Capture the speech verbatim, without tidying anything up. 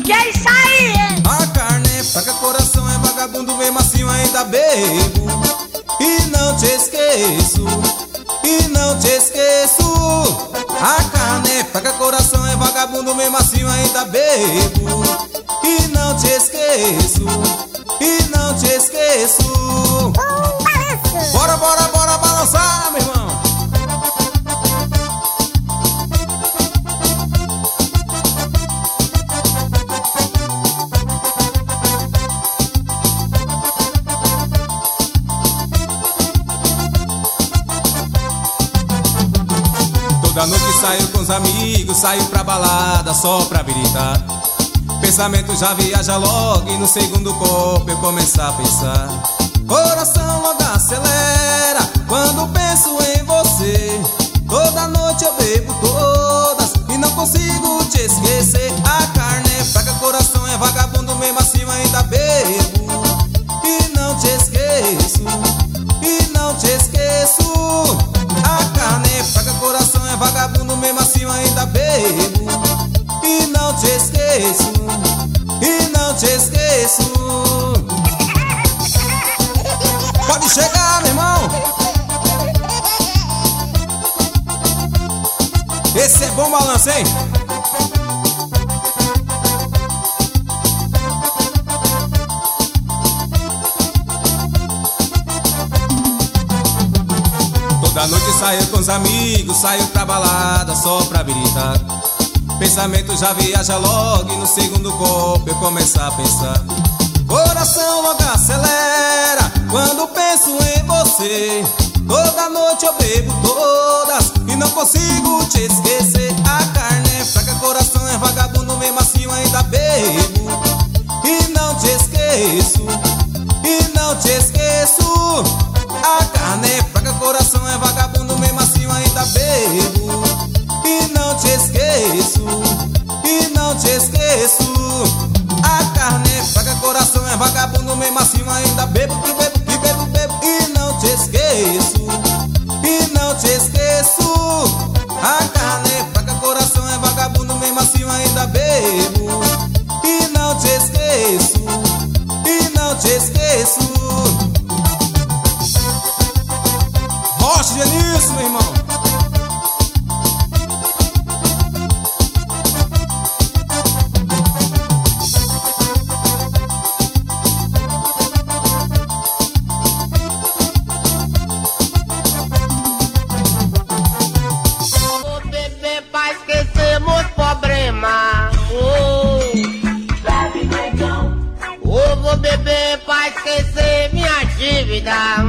Que é isso aí, hein? A carne é fraca, coração é vagabundo, mesmo assim eu ainda bebo. E não te esqueço, e não te esqueço. A carne é fraca, coração é vagabundo, mesmo assim eu ainda bebo. E não te esqueço, e não te esqueço. Bora, bora, bora balançar, meu irmão. Toda noite saio com os amigos, saio pra balada só pra habilitar. Pensamento já viaja logo e no segundo copo eu começo a pensar. Coração logo acelera quando penso em você. Toda noite eu bebo todas e não consigo te esquecer. A carne é fraca, coração é vagabundo, mesmo assim eu ainda bebo. E não te esqueço, e não te esqueço. A carne é fraca, coração é vagabundo, mesmo assim eu ainda bebo. E não te esqueço, e não te esqueço. Pode chegar, meu irmão. Esse é bom balanço, hein? Toda noite saio com os amigos, saio pra balada só pra habilitar. Pensamento já viaja logo e no segundo copo eu começo a pensar. Coração logo acelera quando penso em você. Toda noite eu bebo todas e não consigo te esquecer. A carne é fraca, coração é vagabundo, mesmo assim eu ainda bebo. E não te esqueço, e não te esqueço. A carne é fraca, coração é vagabundo, mesmo assim eu ainda bebo. E não te esqueço, e não te esqueço. A carne é fraca, coração é vagabundo, mesmo assim eu ainda bebo, que bebo, que bebo, bebo. E não te esqueço, e não te esqueço. A carne é fraca, coração é vagabundo, mesmo assim eu ainda bebo. E não te esqueço, e não te esqueço. Rocha Genilson, meu irmão. Vou beber pra esquecer minha dívida.